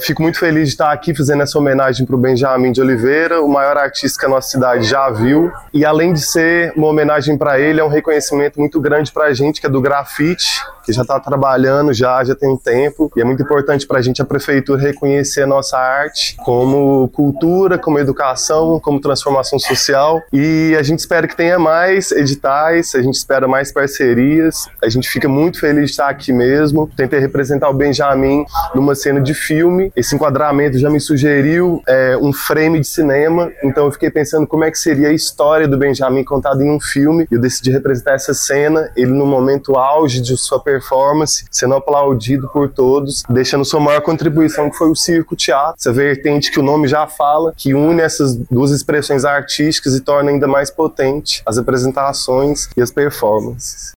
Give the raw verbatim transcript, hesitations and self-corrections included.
fico muito feliz de estar aqui fazendo essa homenagem para o Benjamin de Oliveira, o maior artista que a nossa cidade já viu. E além de ser uma homenagem para ele, é um reconhecimento muito grande para a gente, que é do grafite, que já está trabalhando já, já tem um tempo. E é muito importante para a gente, a prefeitura, reconhecer a nossa arte como cultura, como educação, como transformação social. E a gente espera que tenha mais editais, a gente espera mais parcerias. A gente fica muito feliz de estar aqui mesmo. Tentei representar o Benjamin numa cena de filme. Esse enquadramento já me sugeriu é, um frame de cinema. Então eu fiquei pensando como é que seria a história do Benjamin contada em um filme. Eu decidi representar essa cena, ele no momento auge de sua performance, sendo aplaudido por todos, deixando sua maior contribuição, que foi o circo-teatro, essa vertente que o nome já fala, que une essas duas expressões artísticas e torna ainda mais potente as apresentações e as performances.